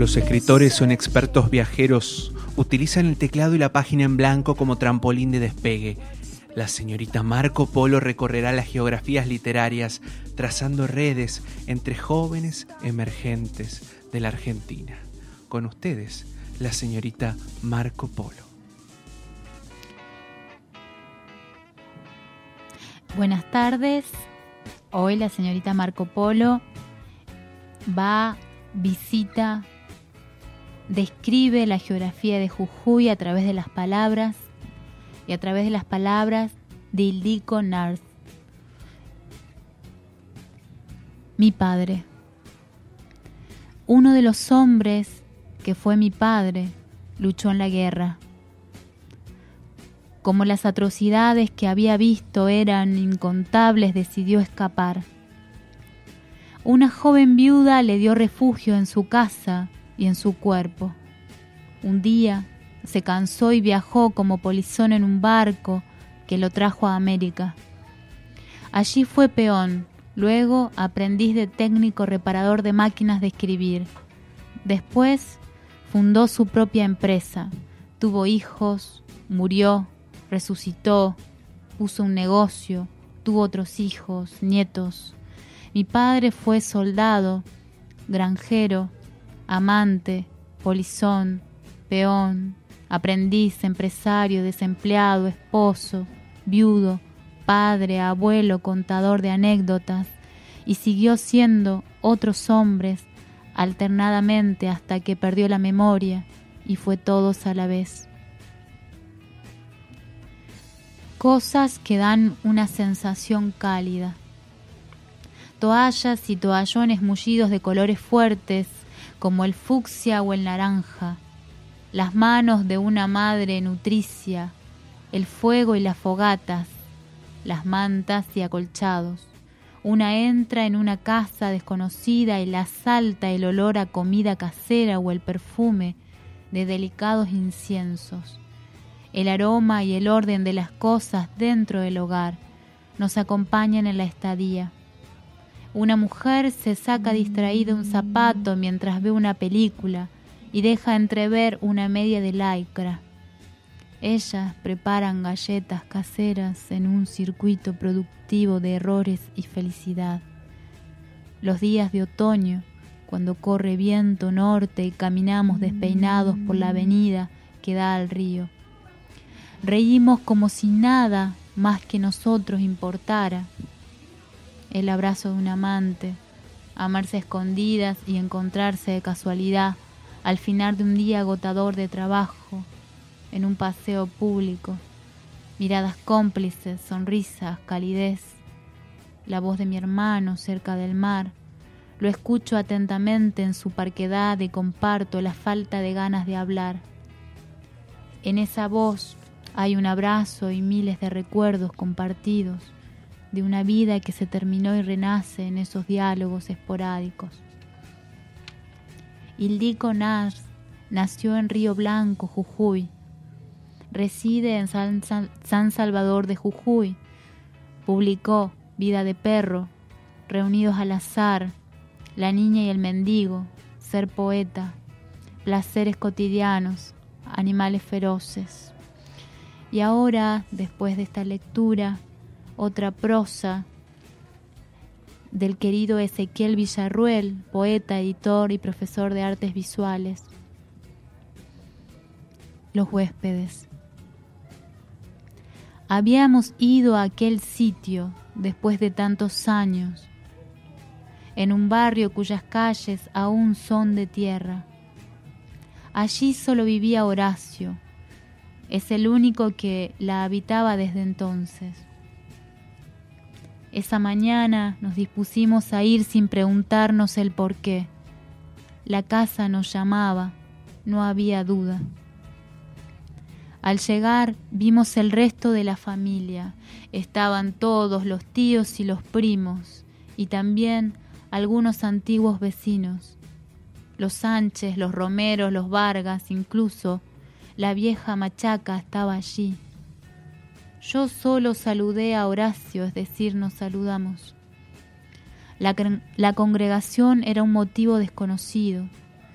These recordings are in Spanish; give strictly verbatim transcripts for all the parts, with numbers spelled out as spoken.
Los escritores son expertos viajeros, utilizan el teclado y la página en blanco como trampolín de despegue. La señorita Marco Polo recorrerá las geografías literarias, trazando redes entre jóvenes emergentes de la Argentina. Con ustedes, la señorita Marco Polo. Buenas tardes. Hoy la señorita Marco Polo va, visita, describe la geografía de Jujuy a través de las palabras y a través de las palabras de Ildiko Nars. Mi padre. Uno de los hombres que fue mi padre luchó en la guerra. Como las atrocidades que había visto eran incontables, decidió escapar. Una joven viuda le dio refugio en su casa y en su cuerpo. Un día se cansó y viajó como polizón en un barco que lo trajo a América. Allí fue peón, luego aprendiz de técnico reparador de máquinas de escribir. Después fundó su propia empresa, tuvo hijos, murió, resucitó, puso un negocio, tuvo otros hijos, nietos. Mi padre fue soldado, granjero, amante, polizón, peón, aprendiz, empresario, desempleado, esposo, viudo, padre, abuelo, contador de anécdotas, y siguió siendo otros hombres alternadamente hasta que perdió la memoria y fue todos a la vez. Cosas que dan una sensación cálida. Toallas y toallones mullidos de colores fuertes como el fucsia o el naranja, las manos de una madre nutricia, el fuego y las fogatas, las mantas y acolchados. Una entra en una casa desconocida y la asalta el olor a comida casera o el perfume de delicados inciensos. El aroma y el orden de las cosas dentro del hogar nos acompañan en la estadía. Una mujer se saca distraída un zapato mientras ve una película y deja entrever una media de lycra. Ellas preparan galletas caseras en un circuito productivo de errores y felicidad. Los días de otoño, cuando corre viento norte y caminamos despeinados por la avenida que da al río. Reímos como si nada más que nosotros importara. El abrazo de un amante, amarse a escondidas y encontrarse de casualidad al final de un día agotador de trabajo, en un paseo público, miradas cómplices, sonrisas, calidez, la voz de mi hermano cerca del mar, lo escucho atentamente en su parquedad y comparto la falta de ganas de hablar. En esa voz hay un abrazo y miles de recuerdos compartidos, de una vida que se terminó y renace en esos diálogos esporádicos. Ildiko Nars nació en Río Blanco, Jujuy. Reside en San, San, San Salvador de Jujuy. Publicó Vida de perro, Reunidos al azar, La niña y el mendigo, Ser poeta, Placeres cotidianos, Animales feroces. Y ahora, después de esta lectura, otra prosa del querido Ezequiel Villarruel, poeta, editor y profesor de artes visuales. Los huéspedes. Habíamos ido a aquel sitio después de tantos años, en un barrio cuyas calles aún son de tierra. Allí solo vivía Horacio, es el único que la habitaba desde entonces. Esa mañana nos dispusimos a ir sin preguntarnos el por qué. La casa nos llamaba, no había duda. Al llegar vimos el resto de la familia. Estaban todos los tíos y los primos, y también algunos antiguos vecinos. Los Sánchez, los Romeros, los Vargas, incluso la vieja Machaca estaba allí. Yo solo saludé a Horacio, es decir, nos saludamos. La, la congregación era un motivo desconocido.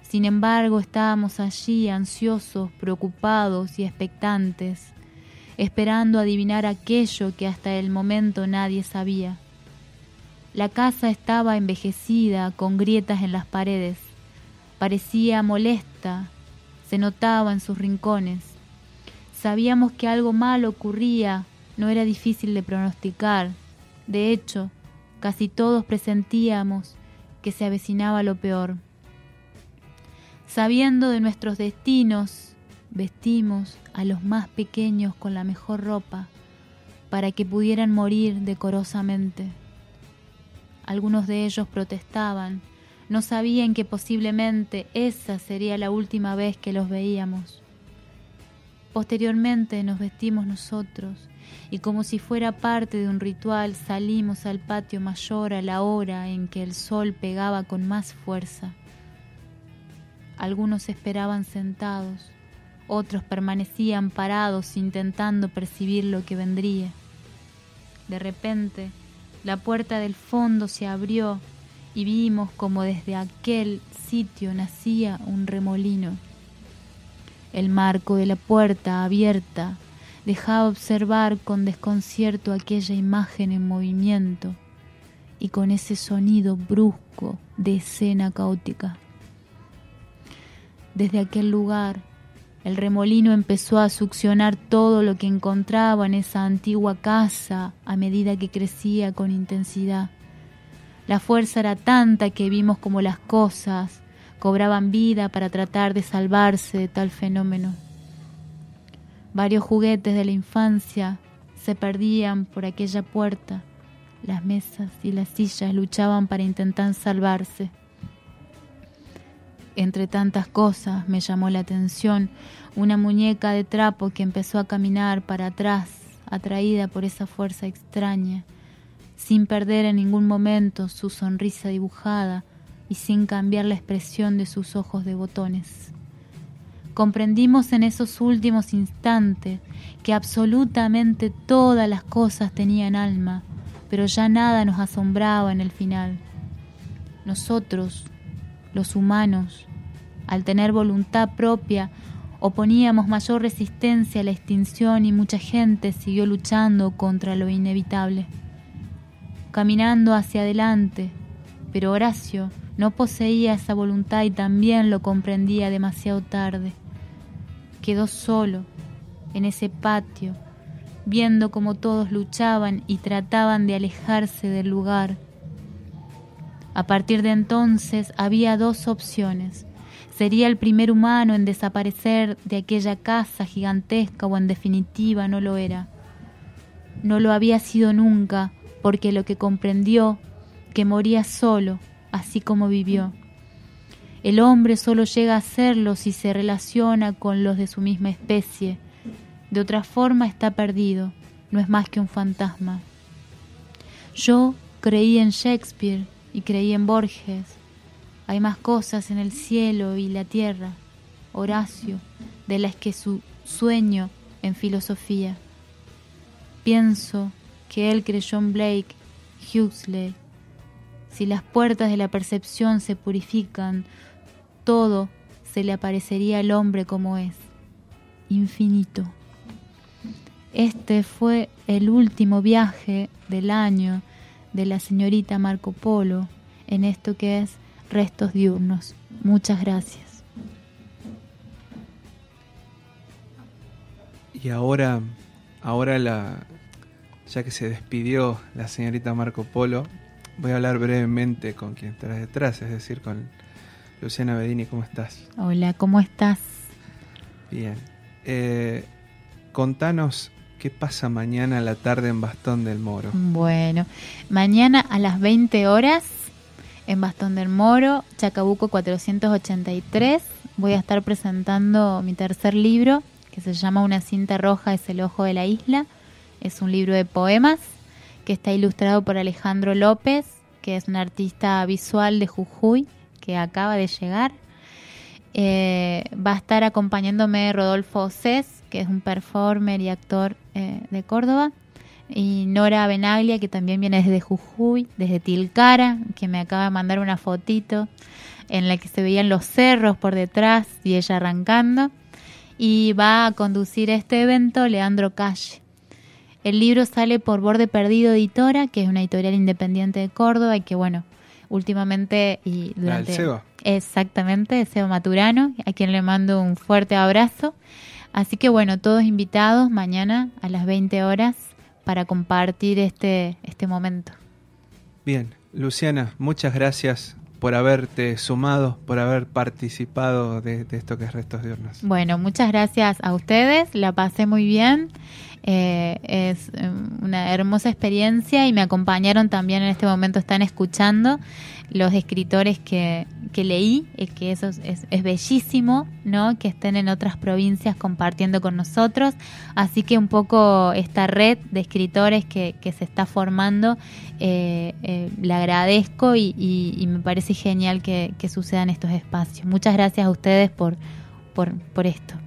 Sin embargo, estábamos allí ansiosos, preocupados y expectantes, esperando adivinar aquello que hasta el momento nadie sabía. La casa estaba envejecida, con grietas en las paredes. Parecía molesta, se notaba en sus rincones. Sabíamos que algo malo ocurría, no era difícil de pronosticar. De hecho, casi todos presentíamos que se avecinaba lo peor. Sabiendo de nuestros destinos, vestimos a los más pequeños con la mejor ropa para que pudieran morir decorosamente. Algunos de ellos protestaban, no sabían que posiblemente esa sería la última vez que los veíamos. Posteriormente nos vestimos nosotros y como si fuera parte de un ritual salimos al patio mayor a la hora en que el sol pegaba con más fuerza. Algunos esperaban sentados, otros permanecían parados intentando percibir lo que vendría. De repente, la puerta del fondo se abrió y vimos como desde aquel sitio nacía un remolino. El marco de la puerta abierta dejaba observar con desconcierto aquella imagen en movimiento y con ese sonido brusco de escena caótica. Desde aquel lugar, el remolino empezó a succionar todo lo que encontraba en esa antigua casa a medida que crecía con intensidad. La fuerza era tanta que vimos como las cosas cobraban vida para tratar de salvarse de tal fenómeno. Varios juguetes de la infancia se perdían por aquella puerta. Las mesas y las sillas luchaban para intentar salvarse. Entre tantas cosas me llamó la atención una muñeca de trapo que empezó a caminar para atrás, atraída por esa fuerza extraña, sin perder en ningún momento su sonrisa dibujada y sin cambiar la expresión de sus ojos de botones. Comprendimos en esos últimos instantes que absolutamente todas las cosas tenían alma, pero ya nada nos asombraba en el final. Nosotros, los humanos, al tener voluntad propia, oponíamos mayor resistencia a la extinción y mucha gente siguió luchando contra lo inevitable. Caminando hacia adelante, pero Horacio no poseía esa voluntad y también lo comprendía demasiado tarde. Quedó solo en ese patio, viendo cómo todos luchaban y trataban de alejarse del lugar. A partir de entonces había dos opciones. Sería el primer humano en desaparecer de aquella casa gigantesca o en definitiva no lo era. No lo había sido nunca, porque lo que comprendió, que moría solo, así como vivió. El hombre solo llega a serlo si se relaciona con los de su misma especie. De otra forma está perdido, no es más que un fantasma. Yo creí en Shakespeare y creí en Borges. Hay más cosas en el cielo y la tierra, Horacio, de las que su sueño en filosofía. Pienso que él creyó en Blake, Huxley. Si las puertas de la percepción se purifican, todo se le aparecería al hombre como es, infinito. Este fue el último viaje del año de la señorita Marco Polo en esto que es Restos Diurnos. Muchas gracias. Y ahora, ahora la, ya que se despidió la señorita Marco Polo, voy a hablar brevemente con quien está detrás, es decir, con Luciana Bedini. ¿Cómo estás? Hola, ¿cómo estás? Bien. Eh, contanos qué pasa mañana a la tarde en Bastón del Moro. Bueno, mañana a las veinte horas en Bastón del Moro, Chacabuco cuatrocientos ochenta y tres, voy a estar presentando mi tercer libro, que se llama Una cinta roja es el ojo de la isla. Es un libro de poemas que está ilustrado por Alejandro López, que es un artista visual de Jujuy, que acaba de llegar. Eh, va a estar acompañándome Rodolfo Océs, que es un performer y actor eh, de Córdoba, y Nora Benaglia, que también viene desde Jujuy, desde Tilcara, que me acaba de mandar una fotito. en la que se veían los cerros por detrás y ella arrancando. Y va a conducir este evento Leandro Calle. El libro sale por Borde Perdido Editora, que es una editorial independiente de Córdoba y que, bueno, últimamente y durante... ¿La del Seba? Exactamente, Seba Maturano, a quien le mando un fuerte abrazo. Así que, bueno, todos invitados mañana a las veinte horas para compartir este, este momento. Bien, Luciana, muchas gracias por haberte sumado, por haber participado de, de esto que es Restos de Urnas. Bueno, muchas gracias a ustedes, la pasé muy bien, eh, es una hermosa experiencia y me acompañaron también en este momento, están escuchando los escritores que, que leí, y que eso es, es, es bellísimo, ¿no? Que estén en otras provincias compartiendo con nosotros, así que un poco esta red de escritores que, que se está formando, eh, eh, le agradezco y, y, y me parece genial que, que sucedan estos espacios. Muchas gracias a ustedes por, por, por esto.